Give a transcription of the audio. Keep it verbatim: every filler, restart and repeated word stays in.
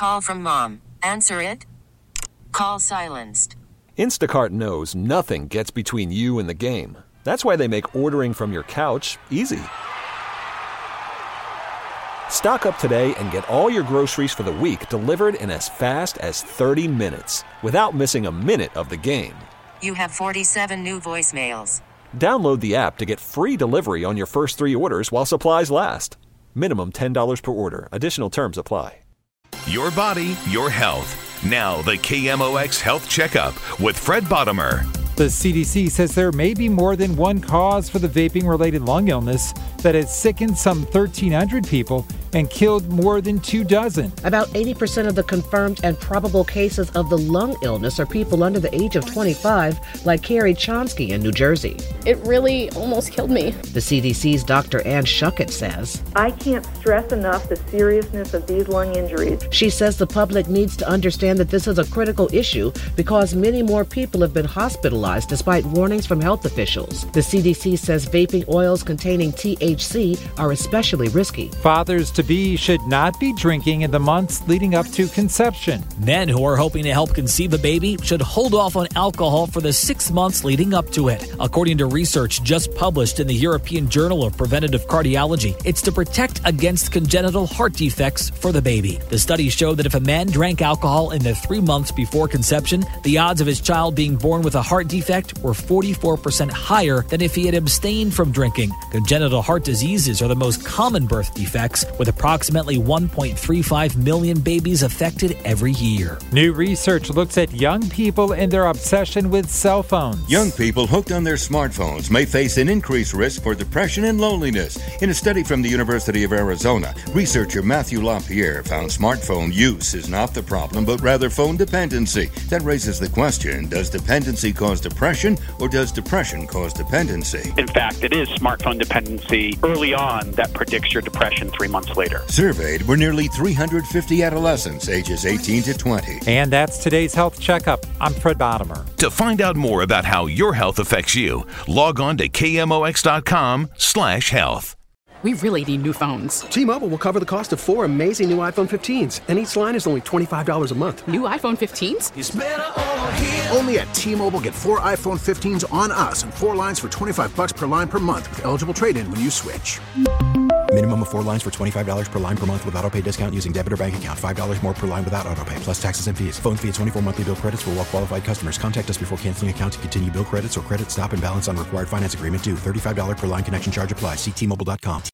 call from mom. Answer it. Call silenced. Instacart knows nothing gets between you and the game. That's why they make ordering from your couch easy. Stock up today and get all your groceries for the week delivered in as fast as thirty minutes without missing a minute of the game. You have forty-seven new voicemails. Download the app to get free delivery on your first three orders while supplies last. Minimum ten dollars per order. Additional terms apply. Your body, your health. Now the K M O X Health Checkup with Fred Bottomer. The C D C says there may be more than one cause for the vaping-related lung illness that has sickened some thirteen hundred people and killed more than two dozen. About eighty percent of the confirmed and probable cases of the lung illness are people under the age of twenty-five, like Carrie Chonsky in New Jersey. It really almost killed me. The C D C's Doctor Ann Shuckett says, I can't stress enough the seriousness of these lung injuries. She says the public needs to understand that this is a critical issue because many more people have been hospitalized despite warnings from health officials. The C D C says vaping oils containing T H C are especially risky. Fathers-to-be should not be drinking in the months leading up to conception. Men who are hoping to help conceive a baby should hold off on alcohol for the six months leading up to it. According to research just published in the European Journal of Preventive Cardiology, it's to protect against congenital heart defects for the baby. The study showed that if a man drank alcohol in the three months before conception, the odds of his child being born with a heart defect were forty-four percent higher than if he had abstained from drinking. Congenital heart diseases are the most common birth defects, with approximately one point three five million babies affected every year. New research looks at young people and their obsession with cell phones. Young people hooked on their smartphones may face an increased risk for depression and loneliness. In a study from the University of Arizona, researcher Matthew LaPierre found smartphone use is not the problem, but rather phone dependency. That raises the question, does dependency cause depression, or does depression cause dependency? In fact, it is smartphone dependency early on that predicts your depression three months later. Surveyed were nearly three hundred fifty adolescents ages eighteen to twenty. And that's today's Health Checkup. I'm Fred Bottomer. To find out more about how your health affects you, log on to K M O X dot com slash health. We really need new phones. T-Mobile will cover the cost of four amazing new iPhone fifteens, and each line is only twenty-five dollars a month. New iPhone fifteens? It's better over here. Only at T-Mobile, get four iPhone fifteens on us and four lines for twenty-five dollars per line per month with eligible trade-in when you switch. Minimum of four lines for twenty-five dollars per line per month with autopay discount using debit or bank account. five dollars more per line without autopay, plus taxes and fees. Phone fee at twenty-four monthly bill credits for well-qualified customers. Contact us before canceling account to continue bill credits or credit stop and balance on required finance agreement due. thirty-five dollars per line connection charge applies. See T Mobile dot com.